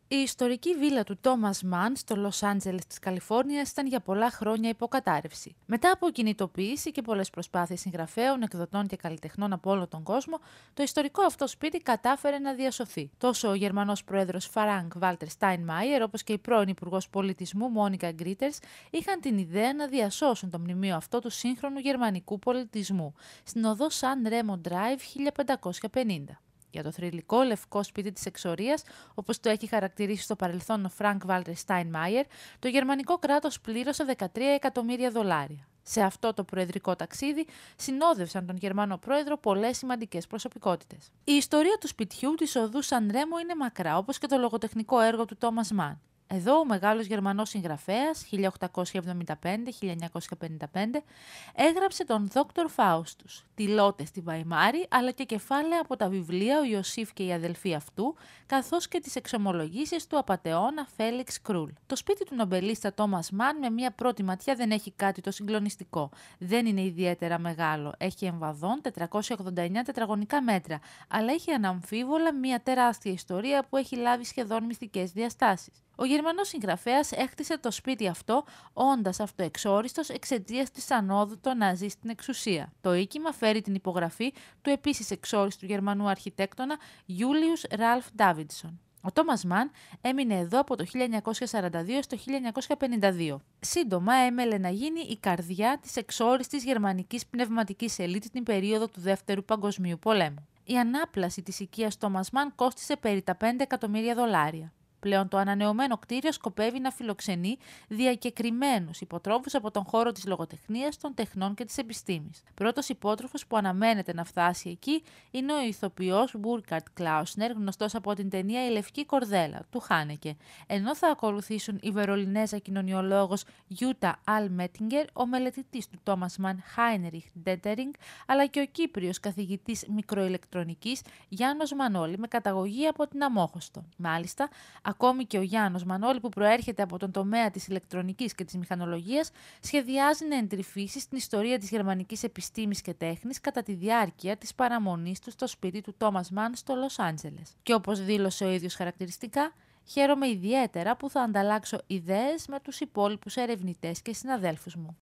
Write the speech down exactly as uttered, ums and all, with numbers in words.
Η ιστορική βίλα του Τόμας Μαν στο Λος Άντζελες της Καλιφόρνιας ήταν για πολλά χρόνια υποκατάρρευση. Μετά από κινητοποίηση και πολλές προσπάθειες συγγραφέων, εκδοτών και καλλιτεχνών από όλο τον κόσμο, το ιστορικό αυτό σπίτι κατάφερε να διασωθεί. Τόσο ο Γερμανός πρόεδρος Φαράνκ Βάλτερ Στάινμαϊερ, όπως και η πρώην Υπουργός Πολιτισμού Μόνικα Γκρίτερς, είχαν την ιδέα να διασώσουν το μνημείο αυτό του σύγχρονου γερμανικού πολιτισμού, στην οδό Σαν Ρέμο Drive χίλια πεντακόσια πενήντα. Για το θρυλικό λευκό σπίτι της εξορίας, όπως το έχει χαρακτηρίσει στο παρελθόν ο Φρανκ Βάλτερ Στάινμαϊερ, το γερμανικό κράτος πλήρωσε δεκατρία εκατομμύρια δολάρια. Σε αυτό το προεδρικό ταξίδι συνόδευσαν τον Γερμανό πρόεδρο πολλές σημαντικές προσωπικότητες. Η ιστορία του σπιτιού της οδού Σαν Ρέμο είναι μακρά, όπως και το λογοτεχνικό έργο του Τόμας Μαν. Εδώ ο μεγάλος Γερμανός συγγραφέας, χίλια οκτακόσια εβδομήντα πέντε με χίλια εννιακόσια πενήντα πέντε, έγραψε τον Δόκτωρ Φάουστους, τη Λότε στη Βαϊμάρη, αλλά και κεφάλαια από τα βιβλία «Ο Ιωσήφ και οι αδελφοί αυτού», καθώς και τις εξομολογήσεις του απατεώνα Φέλιξ Κρούλ. Το σπίτι του νομπελίστα Τόμας Μαν με μια πρώτη ματιά δεν έχει κάτι το συγκλονιστικό. Δεν είναι ιδιαίτερα μεγάλο. Έχει εμβαδόν τετρακόσια ογδόντα εννέα τετραγωνικά μέτρα, αλλά έχει αναμφίβολα μια τεράστια ιστορία που έχει λάβει σχεδόν μυστικές διαστάσεις. Ο Γερμανός συγγραφέας έκτισε το σπίτι αυτό όντας αυτοεξόριστος εξαιτίας της ανόδου των Ναζί στην εξουσία. Το οίκημα φέρει την υπογραφή του επίσης εξόριστου Γερμανού αρχιτέκτονα Γιούλιους Ραλφ Ντάβιντσον. Ο Τόμας Μαν έμεινε εδώ από το χίλια εννιακόσια σαράντα δύο στο χίλια εννιακόσια πενήντα δύο. Σύντομα έμελε να γίνει η καρδιά της εξόριστης γερμανικής πνευματικής ελίτ την περίοδο του Δεύτερου Παγκοσμίου Πολέμου. Η ανάπλαση της οικίας Τόμας Μαν κόστισε περί τα πέντε εκατομμύρια δολάρια. Πλέον το ανανεωμένο κτίριο σκοπεύει να φιλοξενεί διακεκριμένους υποτρόφους από τον χώρο της λογοτεχνίας, των τεχνών και της επιστήμης. Πρώτος υπότροφος που αναμένεται να φτάσει εκεί είναι ο ηθοποιός Μπούρκαρτ Κλάουσνερ, γνωστός από την ταινία «Η Λευκή Κορδέλα» του Χάνεκε, ενώ θα ακολουθήσουν η Βερολινέζα κοινωνιολόγος Γιούτα Αλ Μέτιγκερ, ο μελετητής του Τόμας Μαν Χάινριχ Ντέτερινγκ, αλλά και ο Κύπριος καθηγητής μικροηλεκτρονικής Γιάννος Μανώλη με καταγωγή από την Αμόχωστο. Μάλιστα, ακόμη και ο Γιάννος Μανώλη, που προέρχεται από τον τομέα της ηλεκτρονικής και της μηχανολογίας, σχεδιάζει να εντρυφήσει στην ιστορία της γερμανικής επιστήμης και τέχνης κατά τη διάρκεια της παραμονής του στο σπίτι του Τόμας Μαν στο Λος Άντζελες. Και όπως δήλωσε ο ίδιος χαρακτηριστικά, χαίρομαι ιδιαίτερα που θα ανταλλάξω ιδέες με τους υπόλοιπους ερευνητές και συναδέλφους μου.